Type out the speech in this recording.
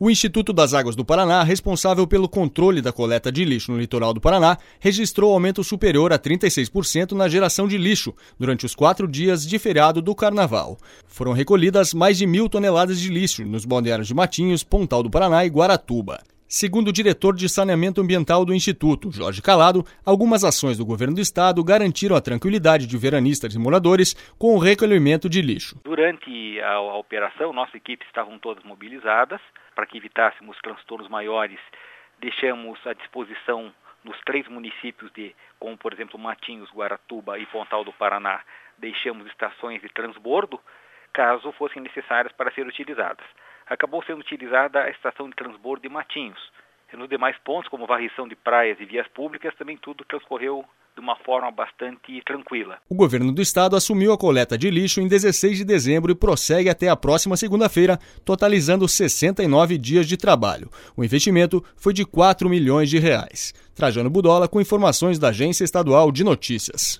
O Instituto das Águas do Paraná, responsável pelo controle da coleta de lixo no litoral do Paraná, registrou aumento superior a 36% na geração de lixo durante os 4 dias de feriado do Carnaval. Foram recolhidas mais de 1.000 toneladas de lixo nos balneários de Matinhos, Pontal do Paraná e Guaratuba. Segundo o diretor de Saneamento Ambiental do Instituto, Jorge Calado, algumas ações do governo do estado garantiram a tranquilidade de veranistas e moradores com o recolhimento de lixo. Durante a operação, nossas equipes estavam todas mobilizadas. Para que evitássemos transtornos maiores, deixamos à disposição nos 3 municípios, como por exemplo Matinhos, Guaratuba e Pontal do Paraná, deixamos estações de transbordo, caso fossem necessárias para ser utilizadas. Acabou sendo utilizada a estação de transbordo de Matinhos. E nos demais pontos, como varrição de praias e vias públicas, também tudo transcorreu de uma forma bastante tranquila. O governo do estado assumiu a coleta de lixo em 16 de dezembro e prossegue até a próxima segunda-feira, totalizando 69 dias de trabalho. O investimento foi de R$ 4 milhões. Trajano Budola com informações da Agência Estadual de Notícias.